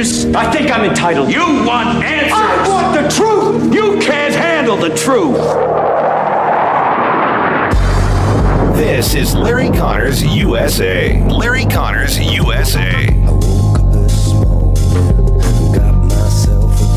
answers? I think I'm entitled. You want answers? I want the truth! You can't handle the truth. This is Larry Connors USA. Larry Connors USA. I woke up this morning, got myself a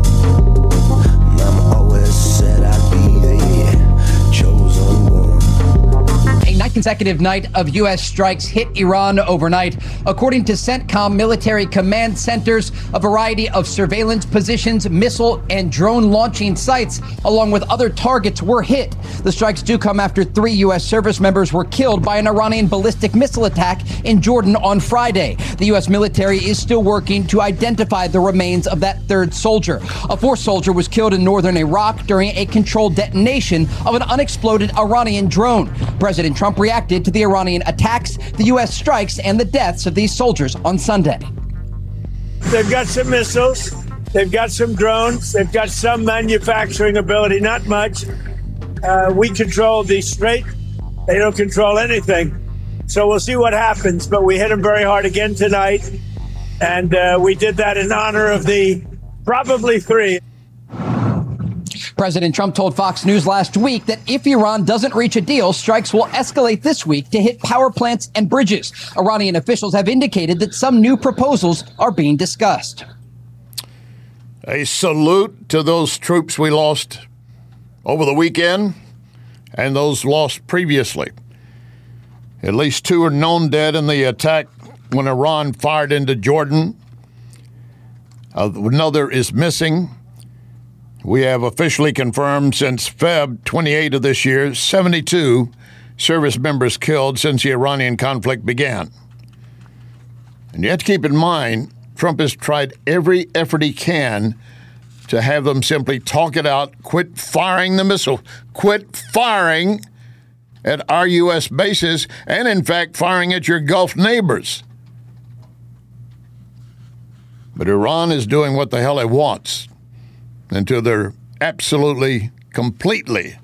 gun. Mama always said I'd be the chosen one. A ninth consecutive night of U.S. strikes hit Iran overnight. According to CENTCOM military command centers, a variety of surveillance positions, missile and drone launching sites, along with other targets, were hit. The strikes do come after 3 U.S. service members were killed by an Iranian ballistic missile attack in Jordan on Friday. The U.S. military is still working to identify the remains of that third soldier. A fourth soldier was killed in northern Iraq during a controlled detonation of an unexploded Iranian drone. President Trump reacted to the Iranian attacks, the U.S. strikes, and the deaths of these soldiers on Sunday. They've got some missiles. They've got some drones. They've got some manufacturing ability, not much. We control the Strait. They don't control anything. So we'll see what happens. But we hit them very hard again tonight. And we did that in honor of the probably 3. President Trump told Fox News last week that if Iran doesn't reach a deal, strikes will escalate this week to hit power plants and bridges. Iranian officials have indicated that some new proposals are being discussed. A salute to those troops we lost over the weekend and those lost previously. At least 2 are known dead in the attack when Iran fired into Jordan. Another is missing. We have officially confirmed since Feb 28 of this year, 72 service members killed since the Iranian conflict began. And you have to keep in mind, Trump has tried every effort he can to have them simply talk it out, quit firing the missile, quit firing at our U.S. bases, and in fact, firing at your Gulf neighbors. But Iran is doing what the hell it wants until they're absolutely, completely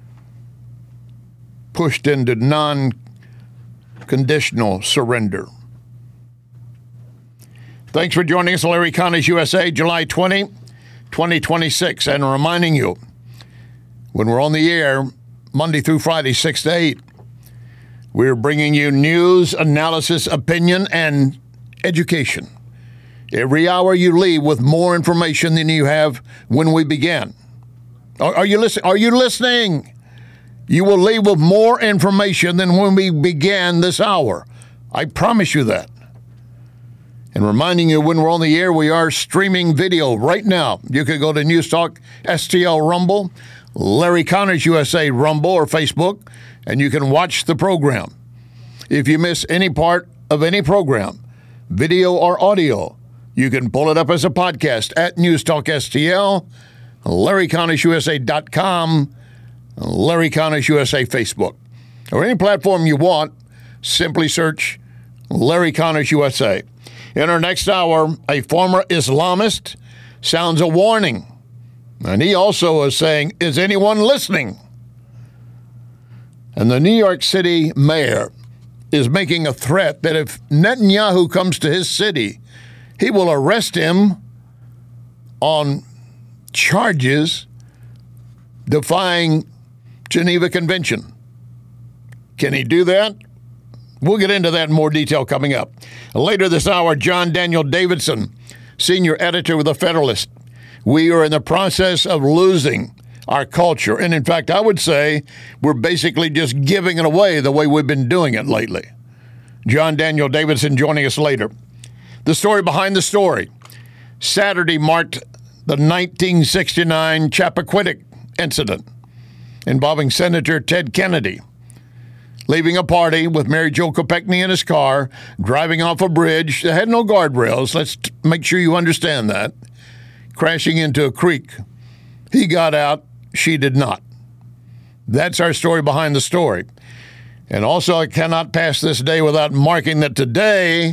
pushed into non-conditional surrender. Thanks for joining us, Larry Connors USA, July 20, 2026. And reminding you, when we're on the air, Monday through Friday, 6 to 8, we're bringing you news, analysis, opinion, and education. Every hour you leave with more information than you have when we began. Are you listening? Are you listening? You will leave with more information than when we began this hour. I promise you that. And reminding you, when we're on the air, we are streaming video right now. You can go to Newstalk STL Rumble, Larry Connors USA Rumble or Facebook, and you can watch the program. If you miss any part of any program, video or audio, you can pull it up as a podcast at Newstalk STL, LarryConnorsUSA.com, Larry Connors USA Facebook, or any platform you want. Simply search Larry Connors USA. In our next hour, a former Islamist sounds a warning. And he also is saying, is anyone listening? And the New York City mayor is making a threat that if Netanyahu comes to his city, he will arrest him on charges defying Geneva Convention. Can he do that? We'll get into that in more detail coming up. Later this hour, John Daniel Davidson, senior editor with The Federalist. We are in the process of losing our culture. And in fact, I would say we're basically just giving it away the way we've been doing it lately. John Daniel Davidson joining us later. The story behind the story. Saturday marked the 1969 Chappaquiddick incident involving Senator Ted Kennedy leaving a party with Mary Jo Kopechne in his car, driving off a bridge that had no guardrails. Let's make sure you understand that. Crashing into a creek. He got out. She did not. That's our story behind the story. And also, I cannot pass this day without marking that today,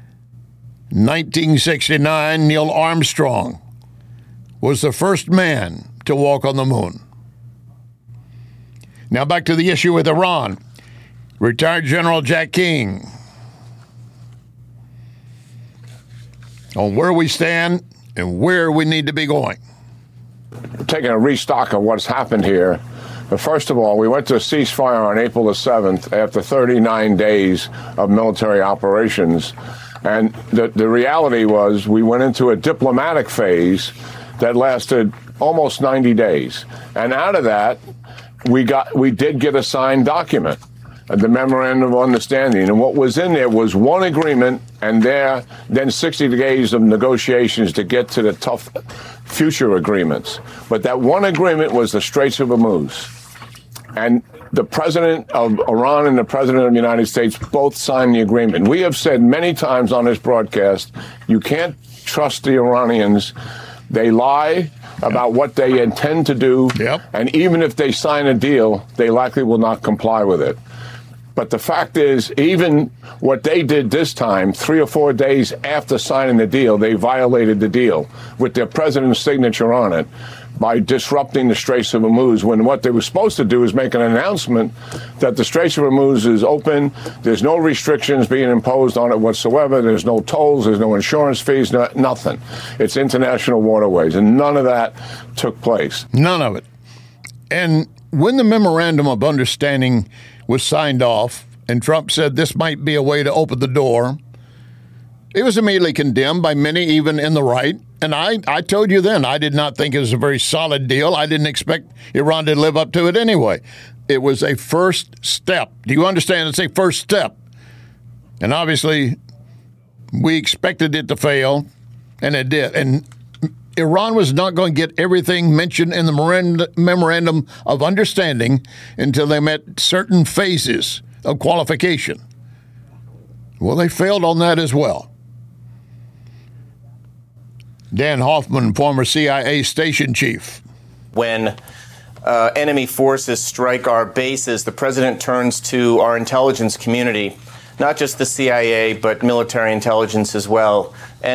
1969, Neil Armstrong was the first man to walk on the moon. Now back to the issue with Iran. Retired General Jack King on where we stand and where we need to be going. Taking a restock of what's happened here. But first of all, we went to a ceasefire on April the 7th after 39 days of military operations. And the reality was we went into a diplomatic phase that lasted almost 90 days. And out of that, we did get a signed document, the Memorandum of Understanding. And what was in there was one agreement and then 60 days of negotiations to get to the tough future agreements. But that one agreement was the Straits of Hormuz. And the president of Iran and the president of the United States both signed the agreement. We have said many times on this broadcast, you can't trust the Iranians. They lie about what they intend to do. Yep. And even if they sign a deal, they likely will not comply with it. But the fact is, even what they did this time, 3 or 4 days after signing the deal, they violated the deal with their president's signature on it by disrupting the Straits of Hormuz, when what they were supposed to do is make an announcement that the Straits of Hormuz is open, there's no restrictions being imposed on it whatsoever, there's no tolls, there's no insurance fees, nothing. It's international waterways, and none of that took place. None of it. And when the Memorandum of Understanding was signed off, and Trump said this might be a way to open the door, it was immediately condemned by many, even in the right. And I told you then, I did not think it was a very solid deal. I didn't expect Iran to live up to it anyway. It was a first step. Do you understand? It's a first step. And obviously, we expected it to fail, and it did. And Iran was not going to get everything mentioned in the Memorandum of Understanding until they met certain phases of qualification. Well, they failed on that as well. Dan Hoffman, former CIA station chief. When enemy forces strike our bases, the president turns to our intelligence community, not just the CIA, but military intelligence as well,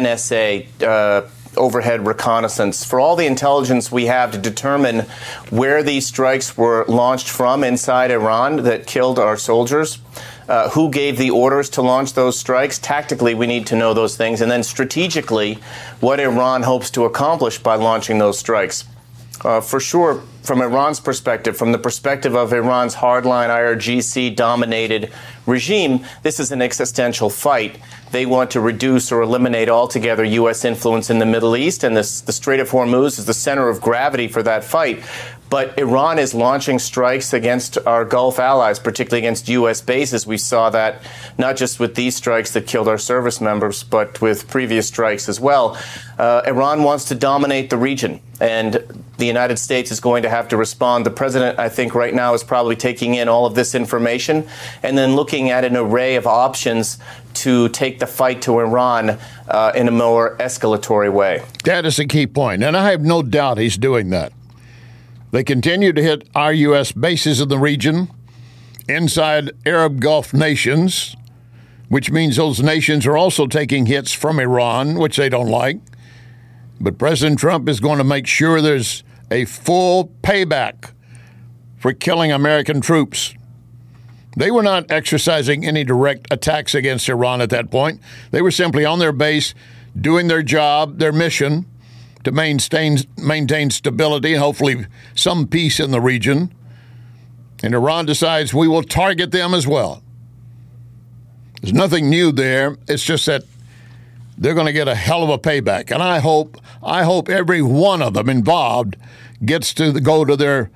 NSA, overhead reconnaissance, for all the intelligence we have to determine where these strikes were launched from inside Iran that killed our soldiers. Who gave the orders to launch those strikes? Tactically, we need to know those things. And then strategically, what Iran hopes to accomplish by launching those strikes. For sure, from Iran's perspective, from the perspective of Iran's hardline IRGC-dominated regime, this is an existential fight. They want to reduce or eliminate altogether U.S. influence in the Middle East, and the Strait of Hormuz is the center of gravity for that fight. But Iran is launching strikes against our Gulf allies, particularly against U.S. bases. We saw that not just with these strikes that killed our service members, but with previous strikes as well. Iran wants to dominate the region, and the United States is going to have to respond. The president, I think, right now is probably taking in all of this information and then looking at an array of options to take the fight to Iran in a more escalatory way. That is a key point, and I have no doubt he's doing that. They continue to hit our U.S. bases in the region, inside Arab Gulf nations, which means those nations are also taking hits from Iran, which they don't like. But President Trump is going to make sure there's a full payback for killing American troops. They were not exercising any direct attacks against Iran at that point. They were simply on their base, doing their job, their mission, to maintain stability and hopefully some peace in the region. And Iran decides we will target them as well. There's nothing new there. It's just that they're going to get a hell of a payback. And I hope every one of them involved gets to go to their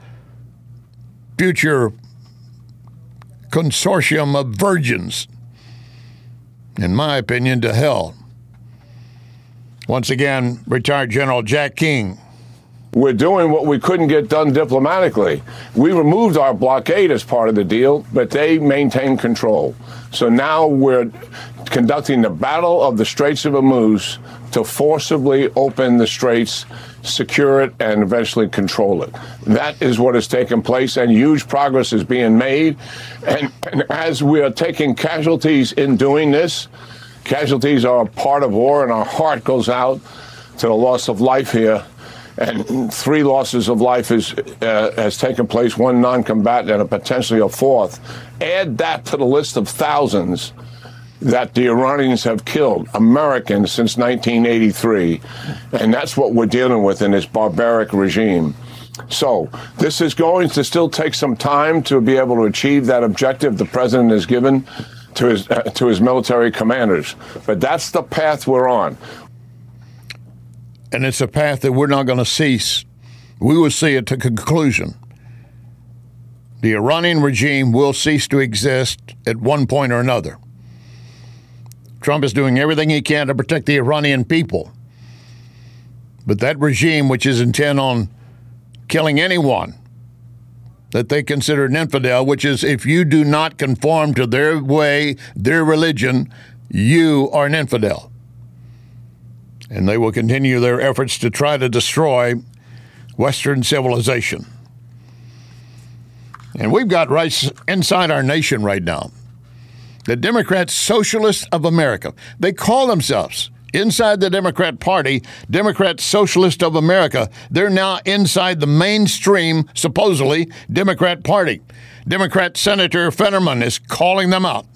future consortium of virgins. In my opinion, to hell. Once again, retired General Jack King. We're doing what we couldn't get done diplomatically. We removed our blockade as part of the deal, but they maintained control. So now we're conducting the battle of the Straits of Hormuz to forcibly open the straits, secure it, and eventually control it. That is what has taken place, and huge progress is being made. And as we are taking casualties in doing this, casualties are a part of war, and our heart goes out to the loss of life here. And 3 losses of life has taken place, 1 non-combatant and potentially a 4th. Add that to the list of thousands, that the Iranians have killed Americans since 1983, and that's what we're dealing with in this barbaric regime. So this is going to still take some time to be able to achieve that objective the president has given to his military commanders. But that's the path we're on. And it's a path that we're not going to cease. We will see it to conclusion. The Iranian regime will cease to exist at one point or another. Trump is doing everything he can to protect the Iranian people. But that regime, which is intent on killing anyone that they consider an infidel, which is if you do not conform to their way, their religion, you are an infidel. And they will continue their efforts to try to destroy Western civilization. And we've got right inside our nation right now, the Democrat Socialists of America. They call themselves, inside the Democrat Party, Democrat Socialist of America. They're now inside the mainstream, supposedly, Democrat Party. Democrat Senator Fetterman is calling them out.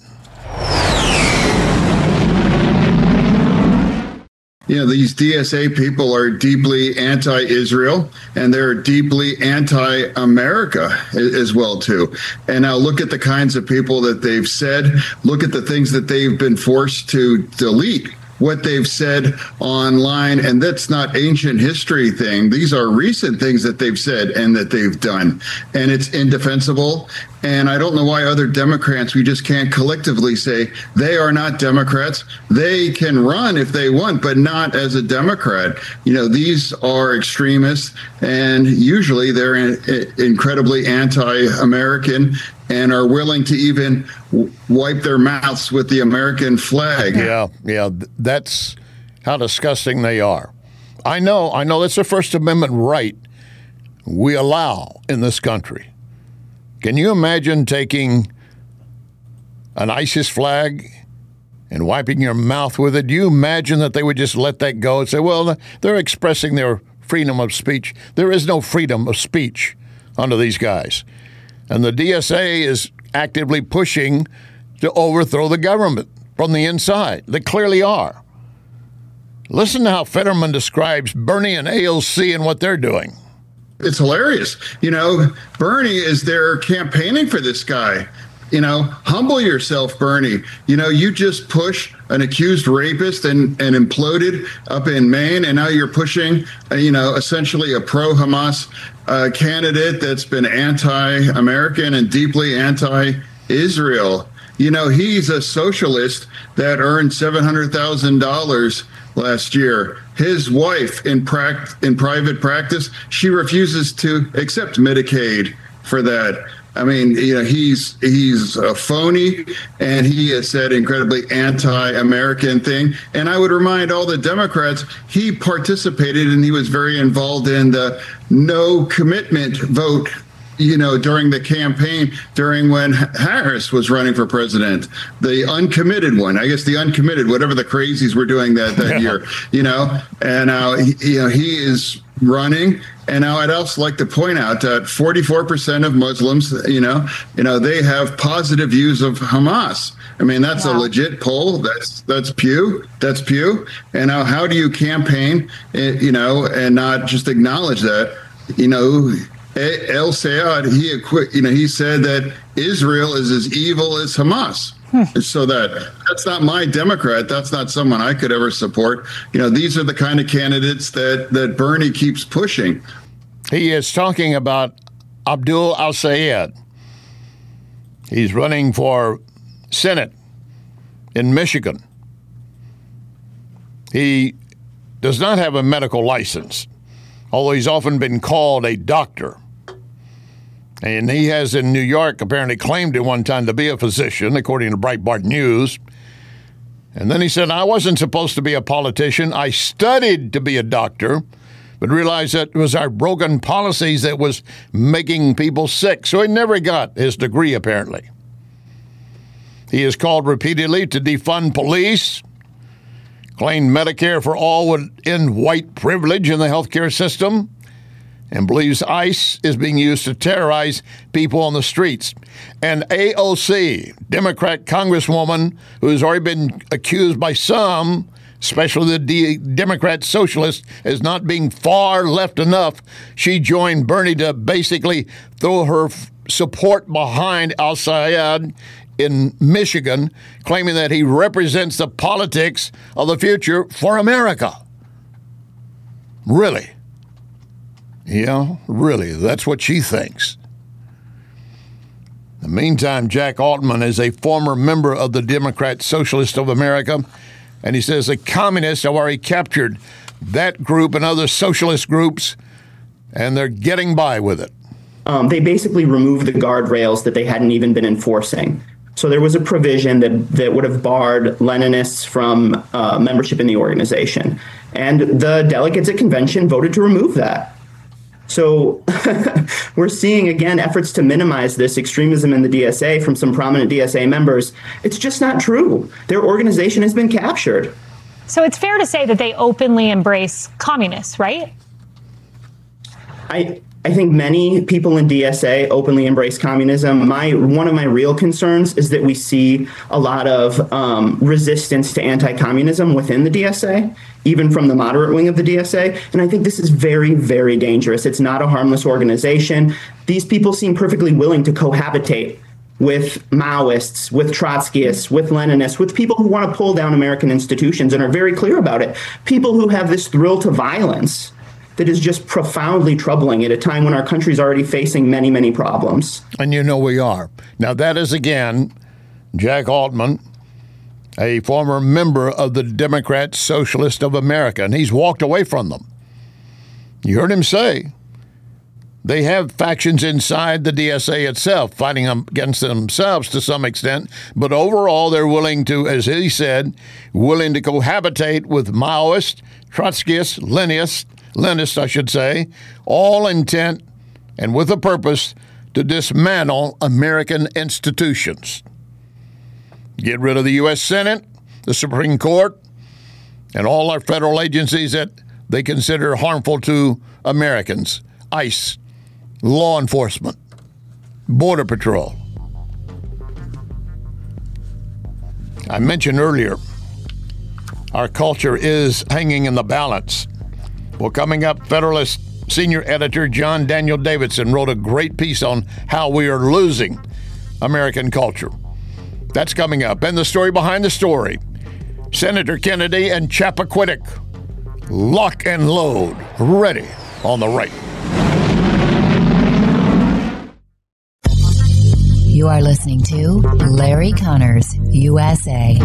You know, these DSA people are deeply anti-Israel, and they're deeply anti-America as well, too. And now look at the kinds of people that they've said. Look at the things that they've been forced to delete, what they've said online. And that's not ancient history thing. These are recent things that they've said and that they've done. And it's indefensible. And I don't know why other Democrats, we just can't collectively say they are not Democrats. They can run if they want, but not as a Democrat. You know, these are extremists, and usually they're incredibly anti-American and are willing to even wipe their mouths with the American flag. Yeah, that's how disgusting they are. I know that's a First Amendment right we allow in this country. Can you imagine taking an ISIS flag and wiping your mouth with it? Do you imagine that they would just let that go and say, well, they're expressing their freedom of speech? There is no freedom of speech under these guys. And the DSA is actively pushing to overthrow the government from the inside. They clearly are. Listen to how Fetterman describes Bernie and AOC and what they're doing. It's hilarious. You know, Bernie is there campaigning for this guy. You know, humble yourself, Bernie. You know, you just push an accused rapist and imploded up in Maine, and now you're pushing, essentially a pro-Hamas candidate that's been anti-American and deeply anti-Israel. You know, he's a socialist that earned $700,000 last year. His wife, in private practice, she refuses to accept Medicaid for that. I mean, you know, he's a phony, and he has said incredibly anti-American thing. And I would remind all the Democrats, he participated and he was very involved in the no commitment vote, you know, during the campaign, during when Harris was running for president, the uncommitted one, I guess the uncommitted, whatever the crazies were doing that year, you know, and now, he is running. And now I'd also like to point out that 44% of Muslims, they have positive views of Hamas. I mean, that's a legit poll. That's Pew. That's Pew. And now how do you campaign, and not just acknowledge that, El Sayed, he said that Israel is as evil as Hamas. So that's not my Democrat. That's not someone I could ever support. You know, these are the kind of candidates that Bernie keeps pushing. He is talking about Abdul al-Sayed. He's running for Senate in Michigan. He does not have a medical license, although he's often been called a doctor. And he has in New York apparently claimed at one time to be a physician, according to Breitbart News. And then he said, I wasn't supposed to be a politician. I studied to be a doctor, but realized that it was our broken policies that was making people sick. So he never got his degree, apparently. He is called repeatedly to defund police, claimed Medicare for all would end white privilege in the healthcare system, and believes ICE is being used to terrorize people on the streets. And AOC, Democrat Congresswoman, who has already been accused by some, especially the Democrat Socialists, as not being far left enough, she joined Bernie to basically throw her support behind al-Sayed in Michigan, claiming that he represents the politics of the future for America. Really? Yeah, really. That's what she thinks. In the meantime, Jack Altman is a former member of the Democrat Socialist of America, and he says the communists have already captured that group and other socialist groups, and they're getting by with it. They basically removed the guardrails that they hadn't even been enforcing. So there was a provision that would have barred Leninists from membership in the organization. And the delegates at convention voted to remove that. So we're seeing, again, efforts to minimize this extremism in the DSA from some prominent DSA members. It's just not true. Their organization has been captured. So it's fair to say that they openly embrace communists, right? I think many people in DSA openly embrace communism. One of my real concerns is that we see a lot of resistance to anti-communism within the DSA, even from the moderate wing of the DSA. And I think this is very, very dangerous. It's not a harmless organization. These people seem perfectly willing to cohabitate with Maoists, with Trotskyists, with Leninists, with people who want to pull down American institutions and are very clear about it. People who have this thrill to violence that is just profoundly troubling at a time when our country is already facing many, many problems. And you know we are. Now, that is, again, Jack Altman, a former member of the Democrat Socialist of America, and he's walked away from them. You heard him say they have factions inside the DSA itself, fighting against themselves to some extent, but overall they're willing to, as he said, willing to cohabitate with Maoists, Trotskyists, Leninists, I should say, all intent and with a purpose to dismantle American institutions. Get rid of the U.S. Senate, the Supreme Court, and all our federal agencies that they consider harmful to Americans. ICE, law enforcement, Border Patrol. I mentioned earlier, our culture is hanging in the balance. Well, coming up, Federalist senior editor John Daniel Davidson wrote a great piece on how we are losing American culture. That's coming up. And the story behind the story, Senator Kennedy and Chappaquiddick, lock and load, ready on the right. You are listening to Larry Connors, USA.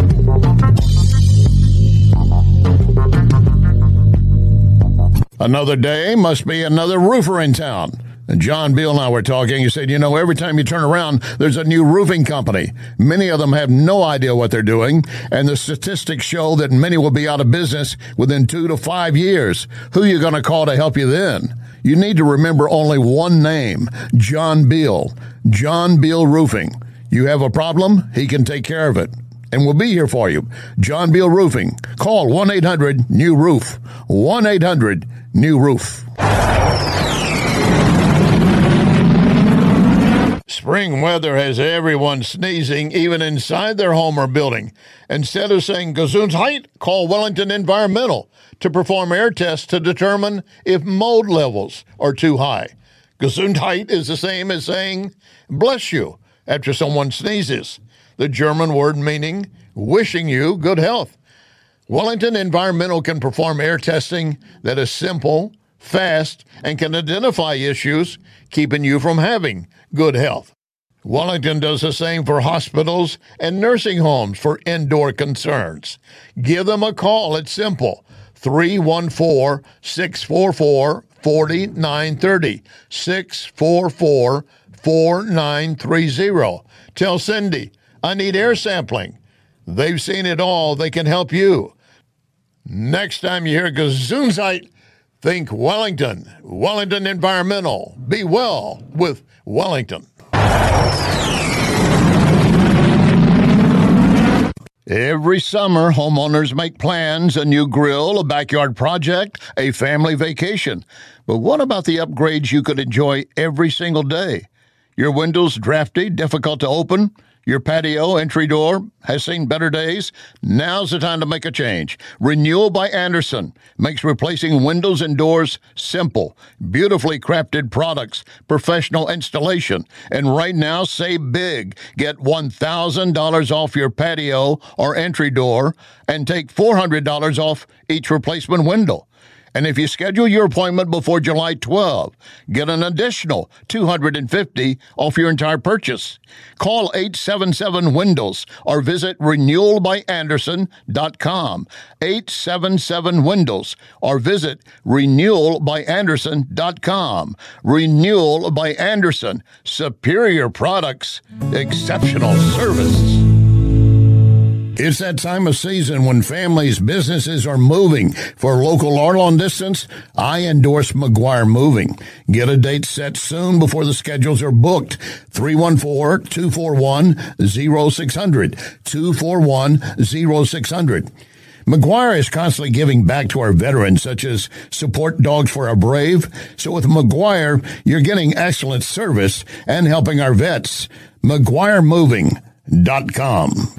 Another day must be another roofer in town. And John Beal and I were talking. He said, every time you turn around, there's a new roofing company. Many of them have no idea what they're doing. And the statistics show that many will be out of business within 2 to 5 years. Who are you going to call to help you then? You need to remember only one name, John Beal. John Beal Roofing. You have a problem, he can take care of it. And we'll be here for you. John Beal Roofing. Call 1-800-NEW-ROOF. 1-800-NEW-ROOF. Spring weather has everyone sneezing, even inside their home or building. Instead of saying Gesundheit, call Wellington Environmental to perform air tests to determine if mold levels are too high. Gesundheit is the same as saying bless you after someone sneezes, the German word meaning wishing you good health. Wellington Environmental can perform air testing that is simple, fast, and can identify issues keeping you from having good health. Wellington does the same for hospitals and nursing homes for indoor concerns. Give them a call. It's simple. 314-644-4930. 644-4930. Tell Cindy, I need air sampling. They've seen it all. They can help you. Next time you hear Gesundheit, think Wellington. Wellington Environmental. Be well with Wellington. Every summer, homeowners make plans: a new grill, a backyard project, a family vacation. But what about the upgrades you could enjoy every single day? Your windows drafty, difficult to open? Your patio entry door has seen better days? Now's the time to make a change. Renewal by Andersen makes replacing windows and doors simple. Beautifully crafted products, professional installation. And right now, save big. Get $1,000 off your patio or entry door and take $400 off each replacement window. And if you schedule your appointment before July 12, get an additional $250 off your entire purchase. Call 877-WINDOWS or visit renewalbyandersen.com. 877-WINDOWS or visit renewalbyandersen.com. Renewal by Andersen. Superior products, exceptional service. It's that time of season when families, businesses are moving. For local or long distance, I endorse McGuire Moving. Get a date set soon before the schedules are booked. 314-241-0600. 241-0600. McGuire is constantly giving back to our veterans, such as support dogs for our brave. So with McGuire, you're getting excellent service and helping our vets. McGuireMoving.com.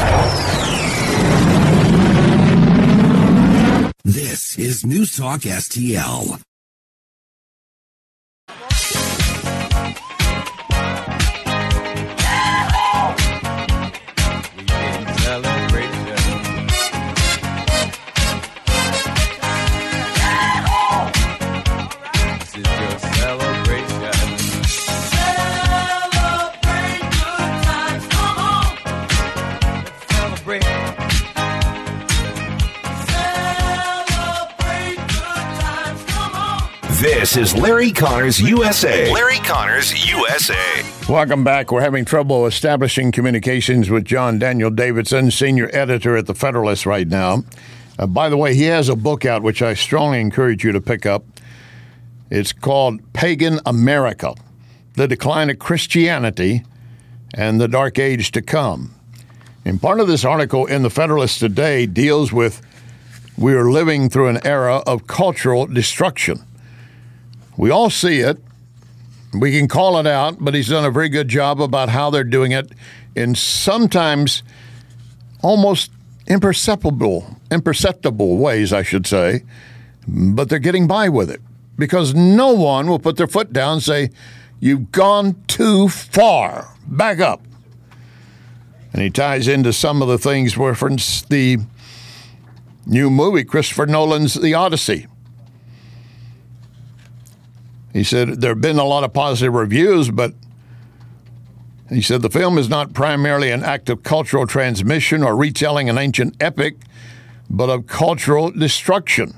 This is News Talk STL. This is Larry Connors USA. Larry Connors USA. Welcome back. We're having trouble establishing communications with John Daniel Davidson, senior editor at The Federalist right now. By the way, he has a book out which I strongly encourage you to pick up. It's called Pagan America: The Decline of Christianity and the Dark Age to Come. And part of this article in The Federalist today deals with we are living through an era of cultural destruction. We all see it. We can call it out, but he's done a very good job about how they're doing it in sometimes almost imperceptible ways, I should say. But they're getting by with it because no one will put their foot down and say, "You've gone too far. Back up." And he ties into some of the things referenced the new movie, Christopher Nolan's The Odyssey. He said there have been a lot of positive reviews, but he said the film is not primarily an act of cultural transmission or retelling an ancient epic, but of cultural destruction.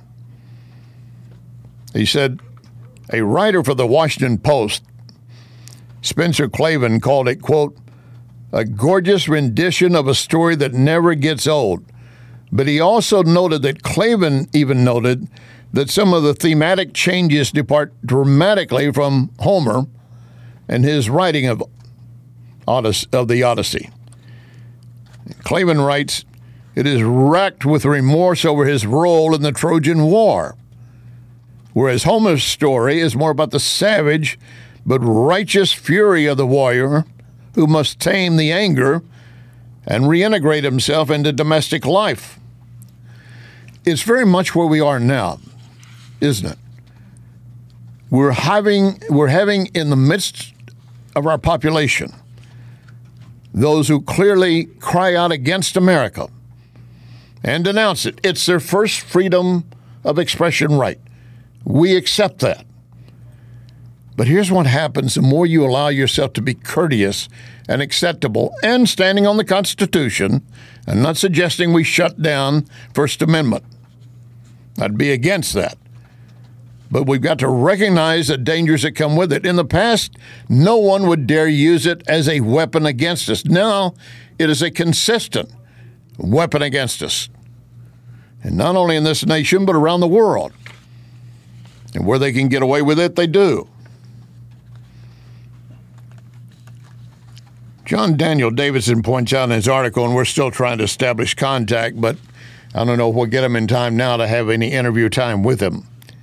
He said a writer for the Washington Post, Spencer Klavan, called it, quote, a gorgeous rendition of a story that never gets old. But he also noted that Klavan even noted that some of the thematic changes depart dramatically from Homer and his writing of the Odyssey. Klavan writes, it is racked with remorse over his role in the Trojan War, whereas Homer's story is more about the savage but righteous fury of the warrior who must tame the anger and reintegrate himself into domestic life. It's very much where we are now, isn't it? We're having in the midst of our population those who clearly cry out against America and denounce it. It's their first freedom of expression right. We accept that. But here's what happens the more you allow yourself to be courteous and acceptable and standing on the Constitution and not suggesting we shut down First Amendment. I'd be against that. But we've got to recognize the dangers that come with it. In the past, no one would dare use it as a weapon against us. Now, it is a consistent weapon against us. And not only in this nation, but around the world. And where they can get away with it, they do. John Daniel Davidson points out in his article, and we're still trying to establish contact, but I don't know if we'll get him in time now to have any interview time with him.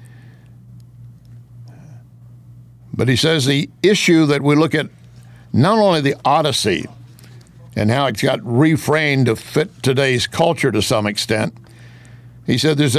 But he says the issue that we look at, not only the Odyssey and how it's got reframed to fit today's culture to some extent, he said there's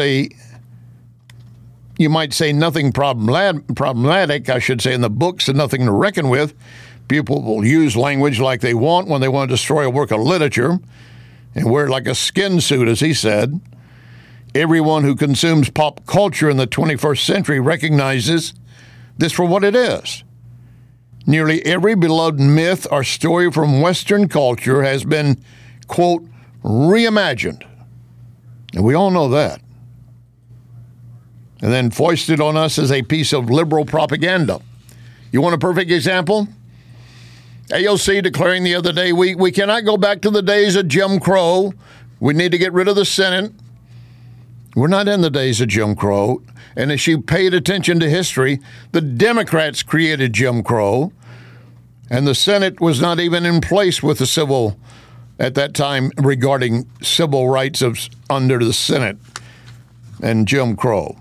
you might say nothing problematic, I should say, in the books and nothing to reckon with. People will use language like they want when they want to destroy a work of literature and wear it like a skin suit, as he said. Everyone who consumes pop culture in the 21st century recognizes this for what it is. Nearly every beloved myth or story from Western culture has been, quote, reimagined. And we all know that. And then foisted on us as a piece of liberal propaganda. You want a perfect example? AOC declaring the other day, we cannot go back to the days of Jim Crow. We need to get rid of the Senate. We're not in the days of Jim Crow. And as she paid attention to history, the Democrats created Jim Crow. And the Senate was not even in place with the civil, at that time, regarding civil rights under the Senate and Jim Crow.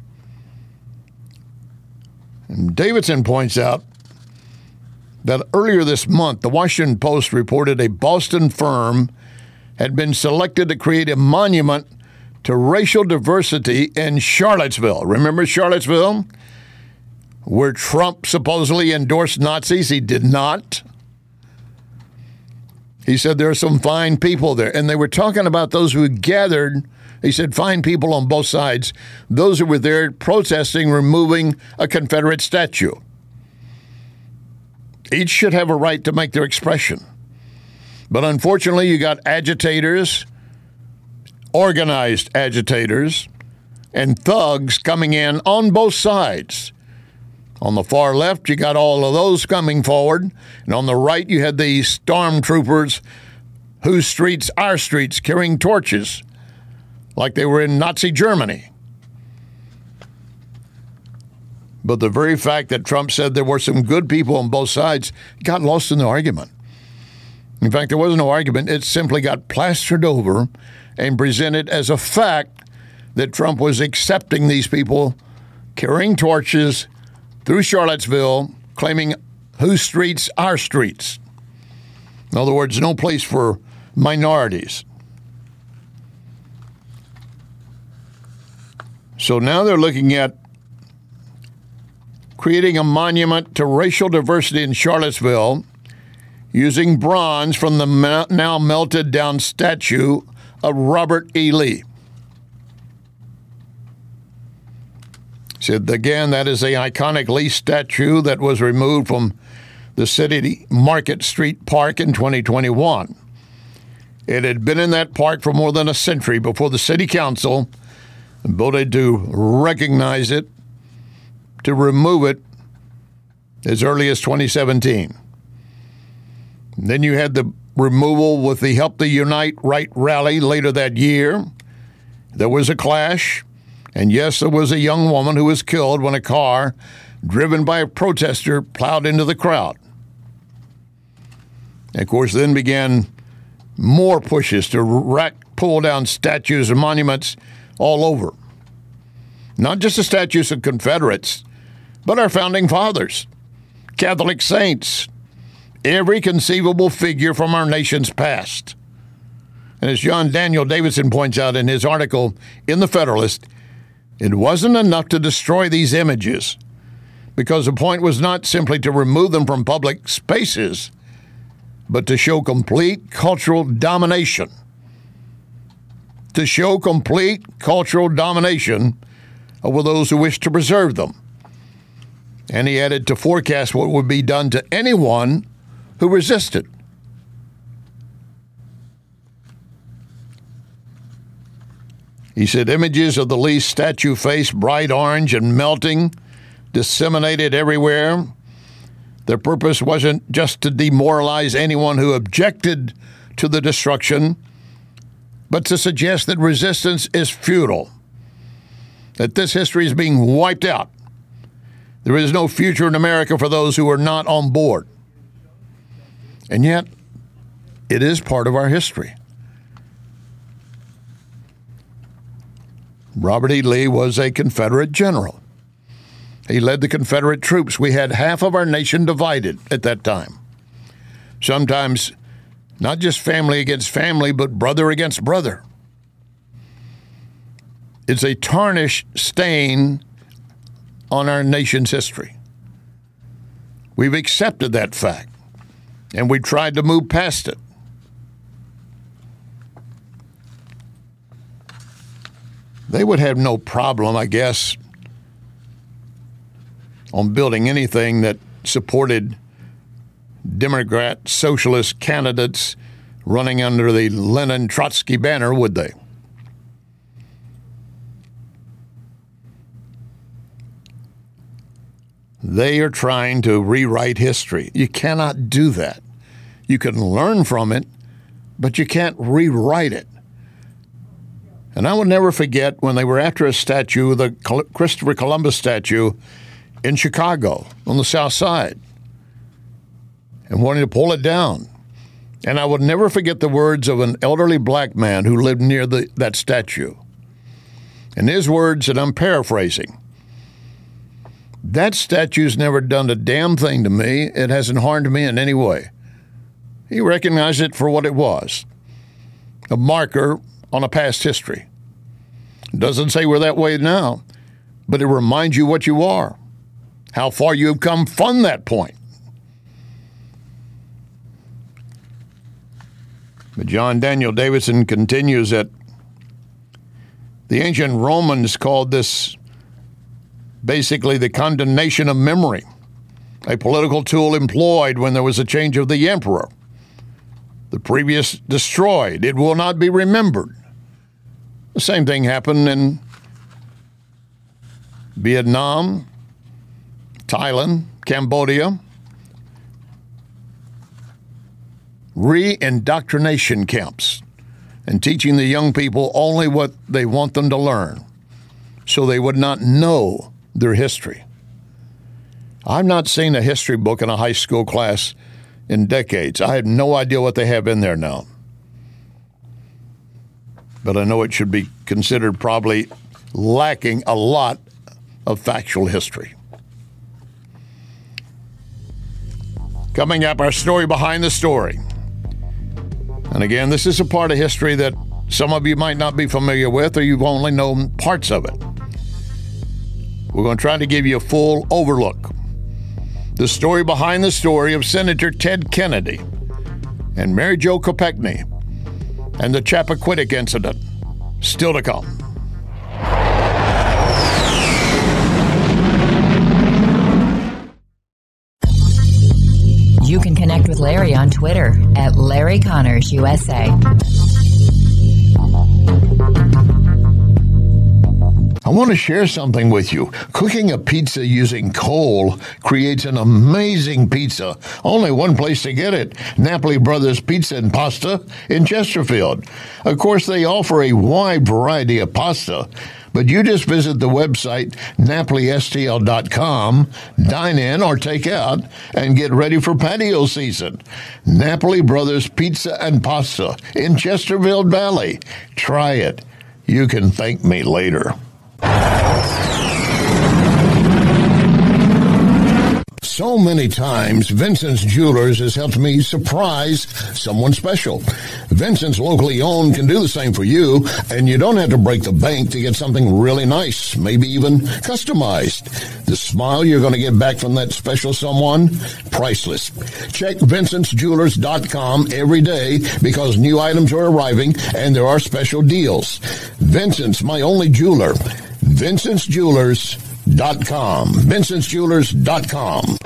And Davidson points out that earlier this month, the Washington Post reported a Boston firm had been selected to create a monument to racial diversity in Charlottesville. Remember Charlottesville? Where Trump supposedly endorsed Nazis. He did not. He said there are some fine people there. And they were talking about those who gathered. He said fine people on both sides. Those who were there protesting removing a Confederate statue. Each should have a right to make their expression. But unfortunately, you got agitators, organized agitators, and thugs coming in on both sides. On the far left, you got all of those coming forward. And on the right, you had the stormtroopers, whose streets, our streets, carrying torches like they were in Nazi Germany. But the very fact that Trump said there were some good people on both sides got lost in the argument. In fact, there was no argument. It simply got plastered over and presented as a fact that Trump was accepting these people carrying torches through Charlottesville, claiming whose streets, our streets. In other words, no place for minorities. So now they're looking at creating a monument to racial diversity in Charlottesville using bronze from the now melted down statue of Robert E. Lee. Said again, that is an iconic Lee statue that was removed from the City Market Street Park in 2021. It had been in that park for more than a century before the city council voted to recognize it, to remove it as early as 2017. Then you had the removal with the Help the Unite Right rally later that year. There was a clash, and yes, there was a young woman who was killed when a car driven by a protester plowed into the crowd. And of course, then began more pushes to pull down statues and monuments all over. Not just the statues of Confederates, but our founding fathers, Catholic saints, every conceivable figure from our nation's past. And as John Daniel Davidson points out in his article in The Federalist, it wasn't enough to destroy these images, because the point was not simply to remove them from public spaces, but to show complete cultural domination. To show complete cultural domination over those who wish to preserve them. And he added to forecast what would be done to anyone who resisted. He said images of the Lee statue face bright orange and melting, disseminated everywhere. Their purpose wasn't just to demoralize anyone who objected to the destruction, but to suggest that resistance is futile, that this history is being wiped out. There is no future in America for those who are not on board. And yet, it is part of our history. Robert E. Lee was a Confederate general. He led the Confederate troops. We had half of our nation divided at that time. Sometimes not just family against family, but brother against brother. It's a tarnished stain on our nation's history. We've accepted that fact, and we tried to move past it. They would have no problem, I guess, on building anything that supported Democrat socialist candidates running under the Lenin-Trotsky banner, would they? They are trying to rewrite history. You cannot do that. You can learn from it, but you can't rewrite it. And I will never forget when they were after a statue, the Christopher Columbus statue in Chicago on the South Side, and wanted to pull it down. And I would never forget the words of an elderly black man who lived near that statue. And his words, and I'm paraphrasing, "That statue's never done a damn thing to me. It hasn't harmed me in any way." He recognized it for what it was, a marker on a past history. It doesn't say we're that way now, but it reminds you what you are, how far you have come from that point. But John Daniel Davidson continues that the ancient Romans called this basically the condemnation of memory, a political tool employed when there was a change of the emperor. The previous destroyed, it will not be remembered. The same thing happened in Vietnam, Thailand, Cambodia. Re-indoctrination camps and teaching the young people only what they want them to learn so they would not know their history. I've not seen a history book in a high school class in decades. I have no idea what they have in there now. But I know it should be considered probably lacking a lot of factual history. Coming up, our story behind the story. And again, this is a part of history that some of you might not be familiar with, or you've only known parts of it. We're going to try to give you a full overlook. The story behind the story of Senator Ted Kennedy and Mary Jo Kopechne and the Chappaquiddick incident. Still to come. You can connect with Larry on Twitter at Larry Connors USA. I want to share something with you. Cooking a pizza using coal creates an amazing pizza. Only one place to get it, Napoli Brothers Pizza and Pasta in Chesterfield. Of course, they offer a wide variety of pasta, but you just visit the website NapoliSTL.com, dine in or take out, and get ready for patio season. Napoli Brothers Pizza and Pasta in Chesterfield Valley. Try it. You can thank me later. So many times, Vincent's Jewelers has helped me surprise someone special. Vincent's locally owned can do the same for you, and you don't have to break the bank to get something really nice, maybe even customized. The smile you're going to get back from that special someone, priceless. Check VincentsJewelers.com every day because new items are arriving and there are special deals. Vincent's, my only jeweler. VincentsJewelers.com. VincentsJewelers.com.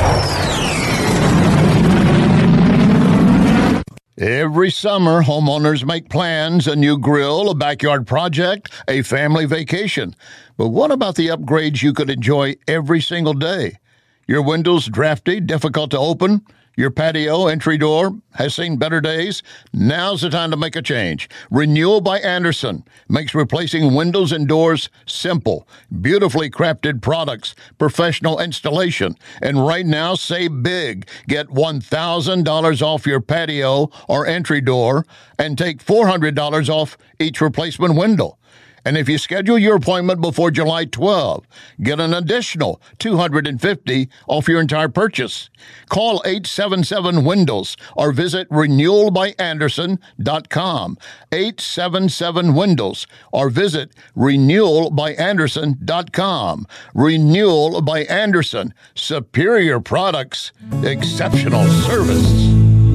Every summer, homeowners make plans: a new grill, a backyard project, a family vacation. But what about the upgrades you could enjoy every single day? Your windows drafty, difficult to open? Your patio entry door has seen better days? Now's the time to make a change. Renewal by Andersen makes replacing windows and doors simple. Beautifully crafted products, professional installation. And right now, save big. Get $1,000 off your patio or entry door and take $400 off each replacement window. And if you schedule your appointment before July 12, get an additional $250 off your entire purchase. Call 877-WINDOWS or visit renewalbyandersen.com. 877-WINDOWS or visit renewalbyandersen.com. Renewal by Andersen. Superior products, exceptional service.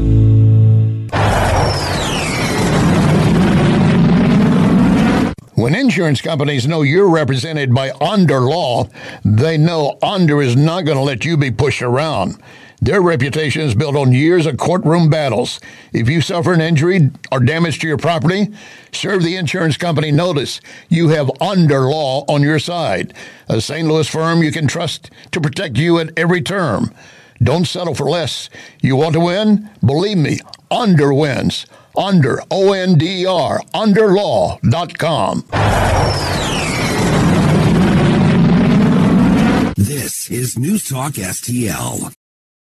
When insurance companies know you're represented by Onder Law, they know Onder is not going to let you be pushed around. Their reputation is built on years of courtroom battles. If you suffer an injury or damage to your property, serve the insurance company notice. You have Onder Law on your side, a St. Louis firm you can trust to protect you at every term. Don't settle for less. You want to win? Believe me, Onder wins. Onder, O-N-D-E-R, underlaw.com. This is News Talk STL.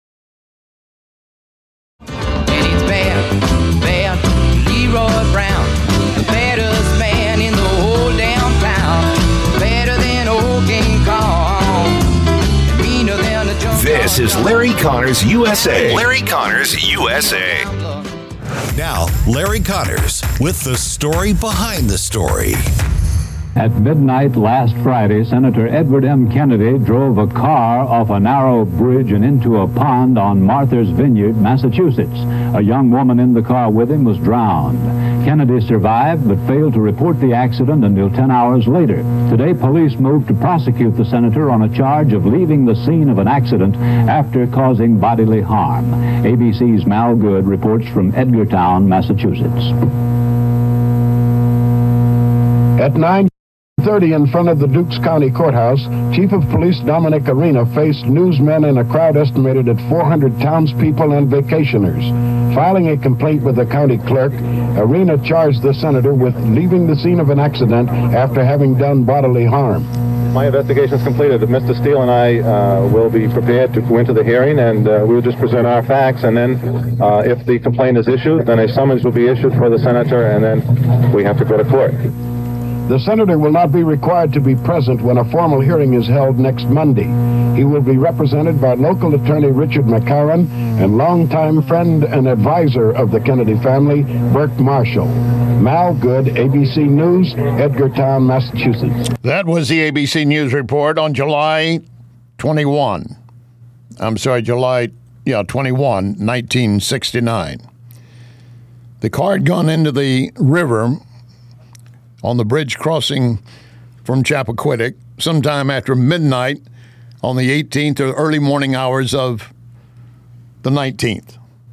And it's bad, Leroy Brown, the baddest man in the whole damn town. Better than old King Kong, meaner than a jump. This is Larry Connors USA. Larry Connors USA. Now, Larry Connors with the story behind the story. At midnight last Friday, Senator Edward M. Kennedy drove a car off a narrow bridge and into a pond on Martha's Vineyard, Massachusetts. A young woman in the car with him was drowned. Kennedy survived but failed to report the accident until 10 hours later. Today, police moved to prosecute the senator on a charge of leaving the scene of an accident after causing bodily harm. ABC's Mal Good reports from Edgartown, Massachusetts. At 9:30 in front of the Dukes County Courthouse, Chief of Police Dominic Arena faced newsmen and a crowd estimated at 400 townspeople and vacationers. Filing a complaint with the county clerk, Arena charged the senator with leaving the scene of an accident after having done bodily harm. My investigation is completed. Mr. Steele and I will be prepared to go into the hearing, and we'll just present our facts, and then if the complaint is issued, then a summons will be issued for the senator, and then we have to go to court. The senator will not be required to be present when a formal hearing is held next Monday. He will be represented by local attorney Richard McCarran and longtime friend and advisor of the Kennedy family, Burke Marshall. Mal Good, ABC News, Edgartown, Massachusetts. That was the ABC News report on July 21, 1969. The car had gone into the river on the bridge crossing from Chappaquiddick sometime after midnight on the 18th or early morning hours of the 19th.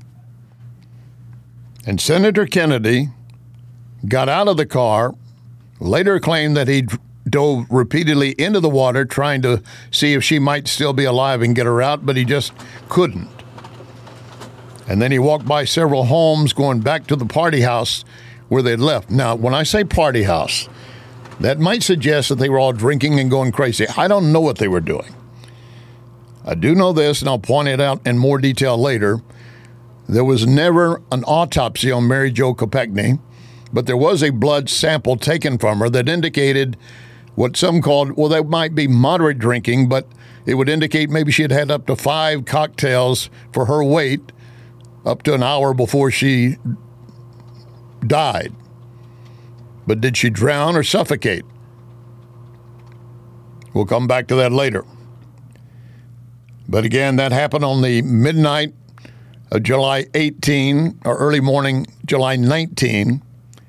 And Senator Kennedy got out of the car, later claimed that he dove repeatedly into the water trying to see if she might still be alive and get her out, but he just couldn't. And then he walked by several homes going back to the party house where they'd left. Now, when I say party house, that might suggest that they were all drinking and going crazy. I don't know what they were doing. I do know this, and I'll point it out in more detail later. There was never an autopsy on Mary Jo Kopechne, but there was a blood sample taken from her that indicated what some called, well, that might be moderate drinking, but it would indicate maybe she had had up to 5 cocktails for her weight up to an hour before she died. But did she drown or suffocate? We'll come back to that later. But again, that happened on the midnight of July 18 or early morning July 19,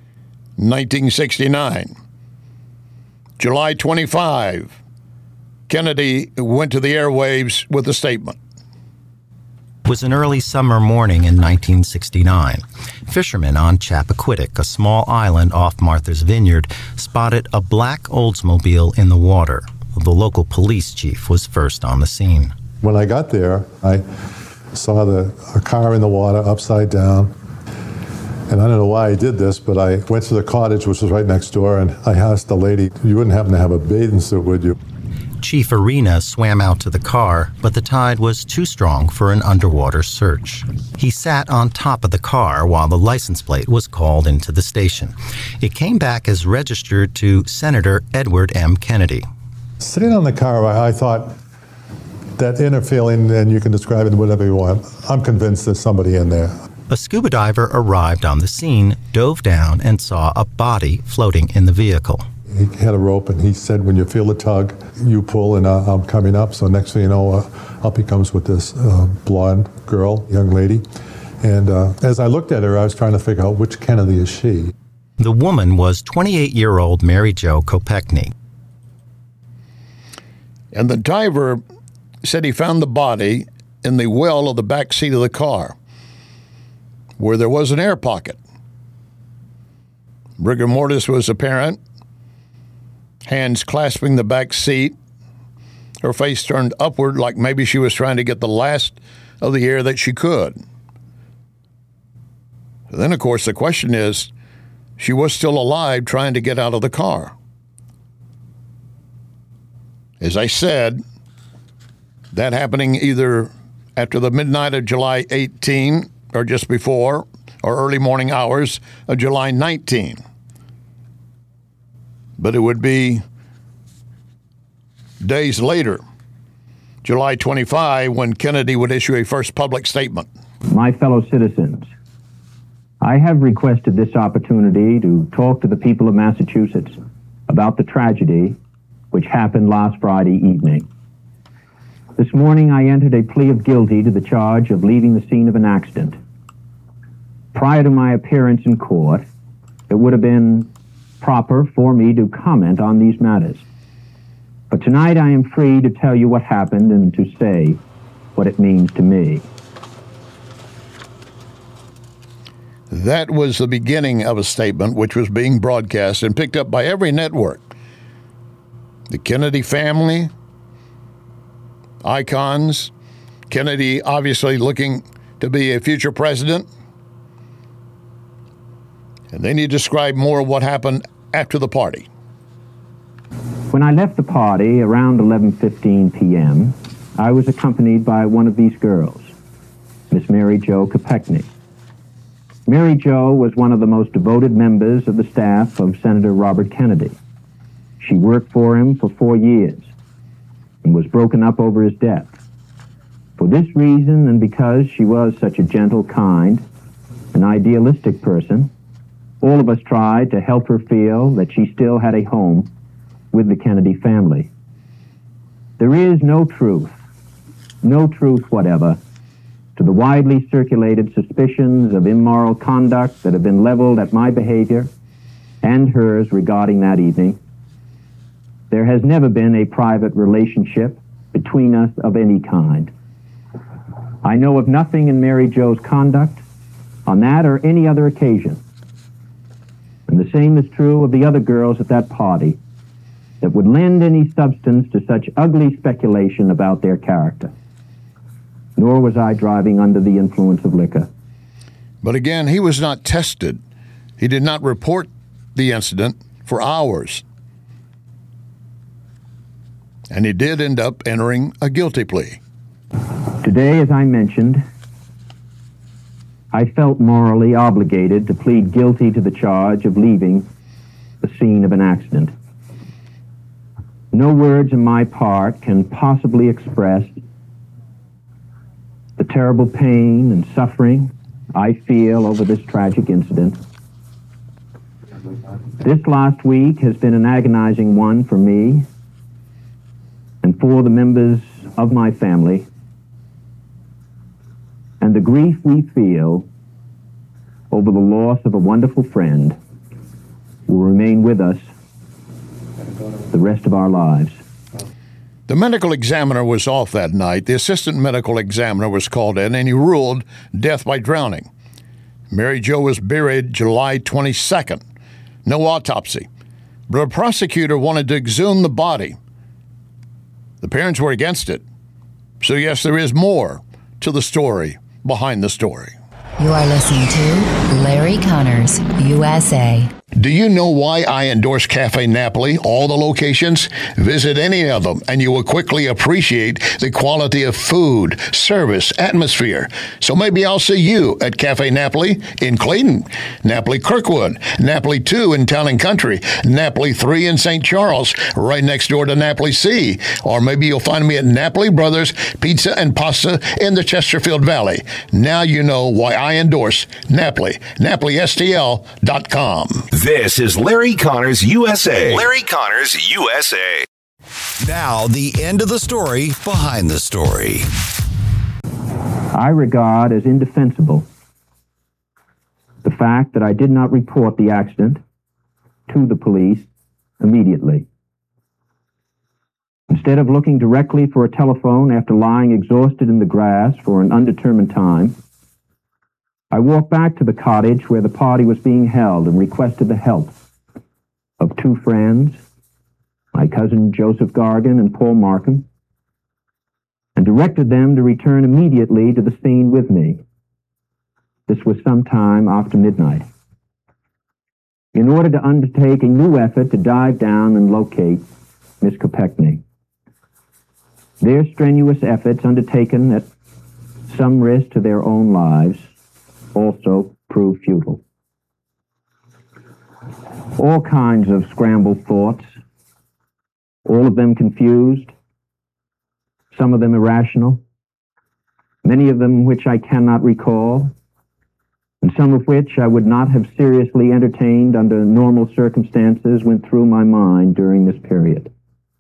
1969. July 25, Kennedy went to the airwaves with a statement. It was an early summer morning in 1969. Fishermen on Chappaquiddick, a small island off Martha's Vineyard, spotted a black Oldsmobile in the water. The local police chief was first on the scene. When I got there, I saw a car in the water upside down. And I don't know why I did this, but I went to the cottage, which was right next door, and I asked the lady, you wouldn't happen to have a bathing suit, would you? Chief Arena swam out to the car, but the tide was too strong for an underwater search. He sat on top of the car while the license plate was called into the station. It came back as registered to Senator Edward M. Kennedy. Sitting on the car, I thought that inner feeling, and you can describe it whatever you want, I'm convinced there's somebody in there. A scuba diver arrived on the scene, dove down, and saw a body floating in the vehicle. He had a rope, and he said, when you feel the tug, you pull, and I'm coming up. So next thing you know, up he comes with this blonde girl, young lady. And as I looked at her, I was trying to figure out which Kennedy is she. The woman was 28-year-old Mary Jo Kopechne. And the diver said he found the body in the well of the back seat of the car, where there was an air pocket. Rigor mortis was apparent, hands clasping the back seat, her face turned upward like maybe she was trying to get the last of the air that she could. Then, of course, the question is, she was still alive trying to get out of the car. As I said, that happening either after the midnight of July 18 or just before, or early morning hours of July 19. But it would be days later, July 25, when Kennedy would issue a first public statement. My fellow citizens, I have requested this opportunity to talk to the people of Massachusetts about the tragedy which happened last Friday evening. This morning I entered a plea of guilty to the charge of leaving the scene of an accident. Prior to my appearance in court, it would have been proper for me to comment on these matters. But tonight I am free to tell you what happened and to say what it means to me. That was the beginning of a statement which was being broadcast and picked up by every network. The Kennedy family, icons, Kennedy obviously looking to be a future president. And then he described more of what happened after the party. When I left the party around 11:15 p.m., I was accompanied by one of these girls, Miss Mary Jo Kopechne. Mary Jo was one of the most devoted members of the staff of Senator Robert Kennedy. She worked for him for 4 years and was broken up over his death. For this reason, and because she was such a gentle, kind, and idealistic person, all of us tried to help her feel that she still had a home with the Kennedy family. There is no truth whatever, to the widely circulated suspicions of immoral conduct that have been leveled at my behavior and hers regarding that evening. There has never been a private relationship between us of any kind. I know of nothing in Mary Jo's conduct on that or any other occasion. And the same is true of the other girls at that party that would lend any substance to such ugly speculation about their character. Nor was I driving under the influence of liquor. But again, he was not tested. He did not report the incident for hours. And he did end up entering a guilty plea. Today, as I mentioned, I felt morally obligated to plead guilty to the charge of leaving the scene of an accident. No words on my part can possibly express the terrible pain and suffering I feel over this tragic incident. This last week has been an agonizing one for me and for the members of my family. And the grief we feel over the loss of a wonderful friend will remain with us the rest of our lives. The medical examiner was off that night. The assistant medical examiner was called in, and he ruled death by drowning. Mary Jo was buried July 22nd. No autopsy. But a prosecutor wanted to exhume the body. The parents were against it. So yes, there is more to the story behind the story. You are listening to Larry Connors, USA. Do you know why I endorse Cafe Napoli, all the locations? Visit any of them, and you will quickly appreciate the quality of food, service, atmosphere. So maybe I'll see you at Cafe Napoli in Clayton, Napoli Kirkwood, Napoli 2 in Town and Country, Napoli 3 in St. Charles, right next door to Napoli C. Or maybe you'll find me at Napoli Brothers Pizza and Pasta in the Chesterfield Valley. Now you know why I endorse Napoli, NapoliSTL.com. This is Larry Connors USA. Larry Connors USA. Now, the end of the story behind the story. I regard as indefensible the fact that I did not report the accident to the police immediately. Instead of looking directly for a telephone after lying exhausted in the grass for an undetermined time, I walked back to the cottage where the party was being held and requested the help of two friends, my cousin Joseph Gargan and Paul Markham, and directed them to return immediately to the scene with me. This was sometime after midnight. In order to undertake a new effort to dive down and locate Miss Kopechne. Their strenuous efforts, undertaken at some risk to their own lives, also proved futile. All kinds of scrambled thoughts, all of them confused, some of them irrational, many of them which I cannot recall, and some of which I would not have seriously entertained under normal circumstances went through my mind during this period.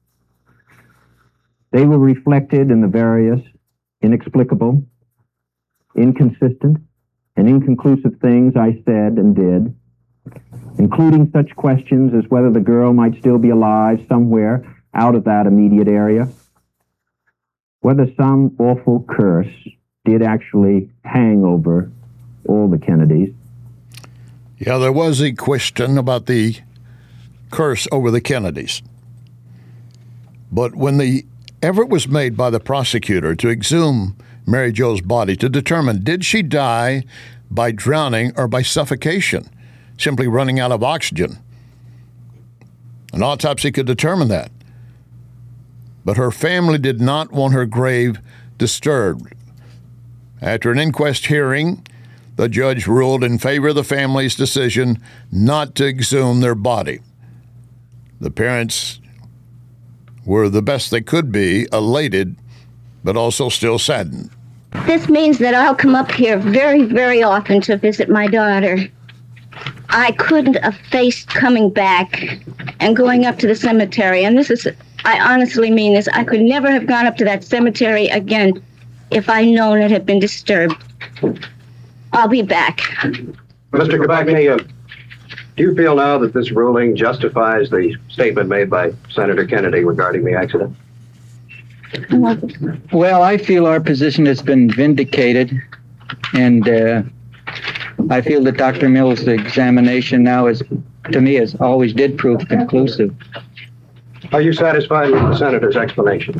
They were reflected in the various inexplicable, inconsistent, and inconclusive things I said and did, including such questions as whether the girl might still be alive somewhere out of that immediate area, whether some awful curse did actually hang over all the Kennedys. Yeah, there was a question about the curse over the Kennedys. But when the effort was made by the prosecutor to exhume Mary Jo's body to determine did she die by drowning or by suffocation, simply running out of oxygen, an autopsy could determine that. But her family did not want her grave disturbed. After an inquest hearing, the judge ruled in favor of the family's decision not to exhume their body. The parents were the best they could be, elated, but also still saddened. This means that I'll come up here very, very often to visit my daughter. I couldn't have faced coming back and going up to the cemetery. And this is, I honestly mean this, I could never have gone up to that cemetery again if I'd known it had been disturbed. I'll be back. Mr. Kopechne, do you feel now that this ruling justifies the statement made by Senator Kennedy regarding the accident? Well, I feel our position has been vindicated, and I feel that Dr. Mills' examination now is, to me, as always did prove conclusive. Are you satisfied with the Senator's explanation?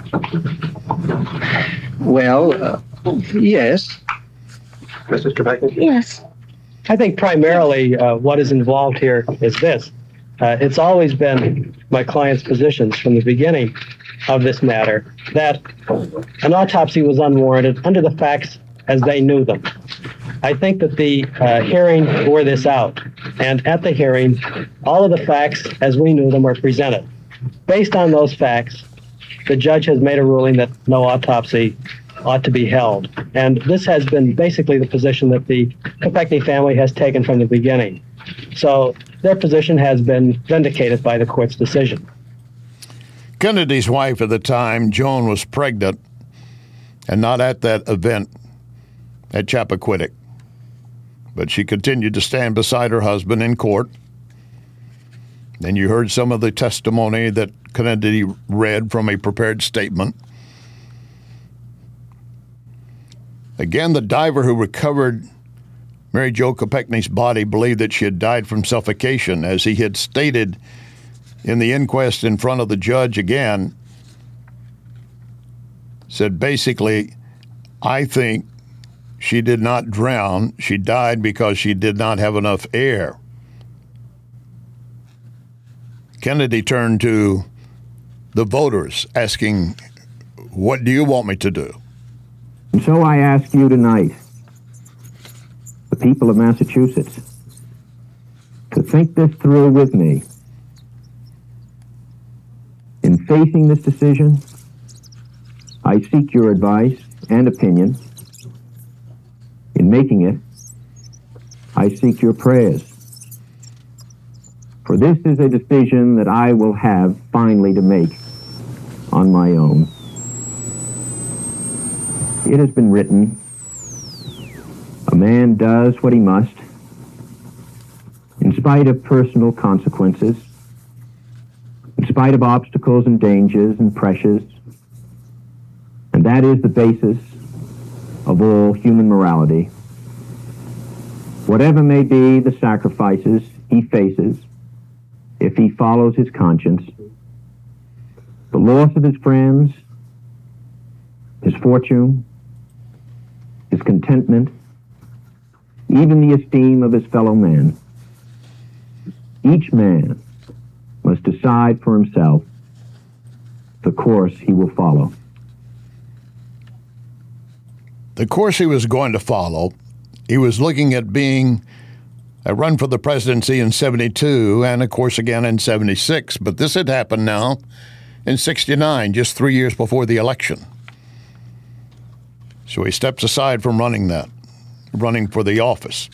Well, yes. Mrs. Kopechne? Yes. I think primarily what is involved here is this. It's always been my client's positions from the beginning of this matter that an autopsy was unwarranted under the facts as they knew them. I think that the hearing bore this out, and at the hearing, all of the facts as we knew them were presented. Based on those facts, the judge has made a ruling that no autopsy ought to be held. And this has been basically the position that the Kopechne family has taken from the beginning. So their position has been vindicated by the court's decision. Kennedy's wife at the time, Joan, was pregnant and not at that event at Chappaquiddick. But she continued to stand beside her husband in court. Then you heard some of the testimony that Kennedy read from a prepared statement. Again, the diver who recovered Mary Jo Kopechne's body believed that she had died from suffocation, as he had stated in the inquest in front of the judge again, said basically, I think she did not drown. She died because she did not have enough air. Kennedy turned to the voters asking, what do you want me to do? And so I ask you tonight, the people of Massachusetts, to think this through with me. In facing this decision, I seek your advice and opinion. In making it, I seek your prayers. For this is a decision that I will have finally to make on my own. It has been written, a man does what he must, in spite of personal consequences, in spite of obstacles and dangers and pressures, and that is the basis of all human morality. Whatever may be the sacrifices he faces, if he follows his conscience, the loss of his friends, his fortune, his contentment, even the esteem of his fellow men. Each man must decide for himself the course he will follow. The course he was going to follow, he was looking at being a run for the presidency in 72 and, of course, again in 76. But this had happened now in 69, just 3 years before the election. So he steps aside from running for the office.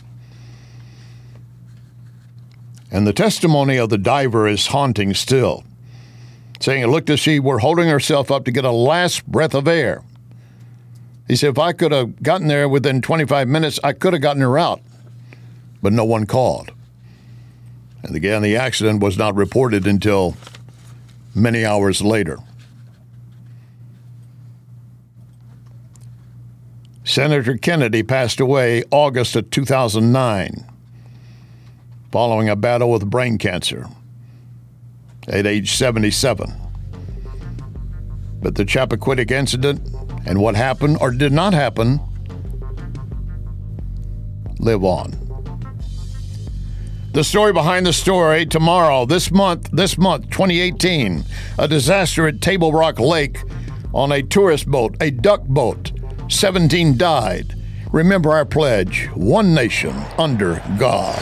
And the testimony of the diver is haunting still, saying it looked as she were holding herself up to get a last breath of air. He said, if I could have gotten there within 25 minutes, I could have gotten her out. But no one called. And again, the accident was not reported until many hours later. Senator Kennedy passed away August of 2009 following a battle with brain cancer at age 77. But the Chappaquiddick incident and what happened or did not happen live on. The story behind the story tomorrow, this month, 2018, a disaster at Table Rock Lake on a tourist boat, a duck boat. 17 died. Remember our pledge, one nation under God.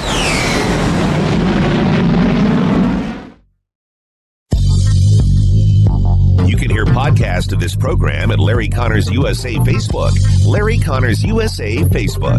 You can hear podcast of this program at Larry Connors USA Facebook. Larry Connors USA Facebook.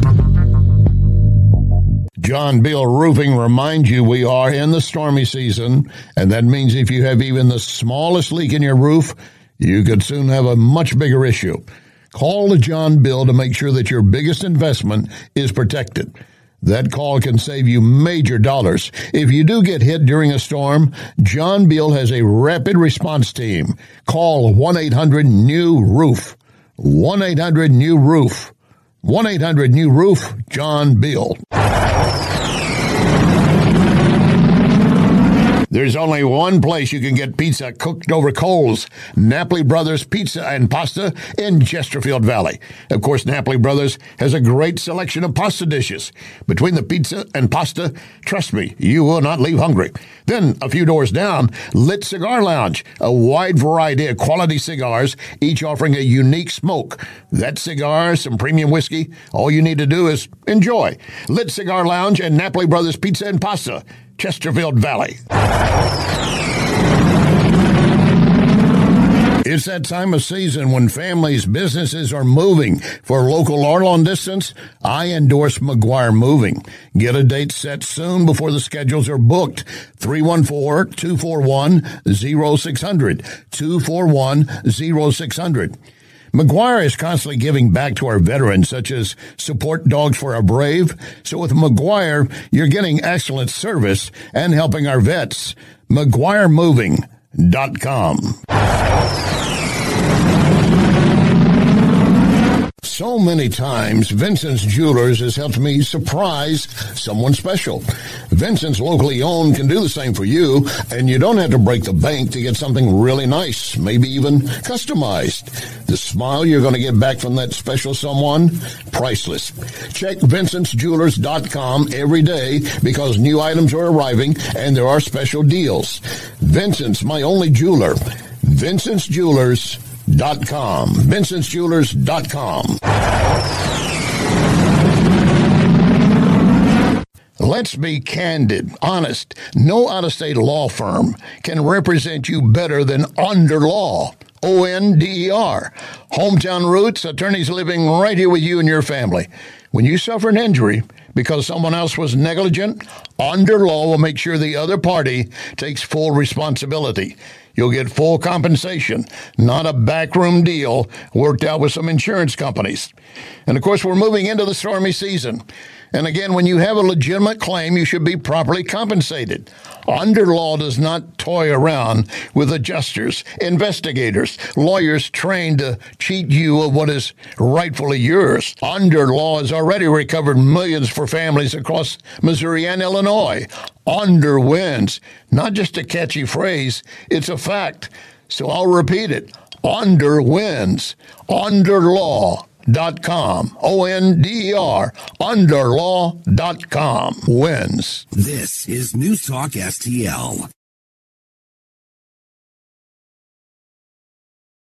John Beal Roofing reminds you we are in the stormy season, and that means if you have even the smallest leak in your roof, you could soon have a much bigger issue. Call John Beal to make sure that your biggest investment is protected. That call can save you major dollars. If you do get hit during a storm, John Beal has a rapid response team. Call 1-800-NEW-ROOF. 1-800-NEW-ROOF. 1-800-NEW-ROOF, John Beal. There's only one place you can get pizza cooked over coals, Napoli Brothers Pizza and Pasta in Chesterfield Valley. Of course, Napoli Brothers has a great selection of pasta dishes. Between the pizza and pasta, trust me, you will not leave hungry. Then, a few doors down, Lit Cigar Lounge, a wide variety of quality cigars, each offering a unique smoke. That cigar, some premium whiskey, all you need to do is enjoy. Lit Cigar Lounge and Napoli Brothers Pizza and Pasta, Chesterfield Valley. It's that time of season when families, businesses are moving. For local or long distance, I endorse McGuire Moving. Get a date set soon before the schedules are booked. 314-241-0600. 241-0600. McGuire is constantly giving back to our veterans, such as support dogs for our brave. So with McGuire, you're getting excellent service and helping our vets. McGuireMoving.com. So many times, Vincent's Jewelers has helped me surprise someone special. Vincent's locally owned can do the same for you, and you don't have to break the bank to get something really nice, maybe even customized. The smile you're going to get back from that special someone, priceless. Check VincentsJewelers.com every day because new items are arriving and there are special deals. Vincent's, my only jeweler. VincentsJewelers.com. VincentsJewelers.com. Let's be candid, honest. No out-of-state law firm can represent you better than Onder Law. O-N-D-E-R. Hometown roots, attorneys living right here with you and your family. When you suffer an injury because someone else was negligent, Onder Law will make sure the other party takes full responsibility. You'll get full compensation, not a backroom deal worked out with some insurance companies. And of course, we're moving into the stormy season. And again, when you have a legitimate claim, you should be properly compensated. Onder Law does not toy around with adjusters, investigators, lawyers trained to cheat you of what is rightfully yours. Onder Law has already recovered millions for families across Missouri and Illinois. Onder wins. Not just a catchy phrase, it's a fact. So I'll repeat it. Onder wins. OnderLaw.com. O-N-D-E-R. Onderlaw.com wins. This is News Talk STL.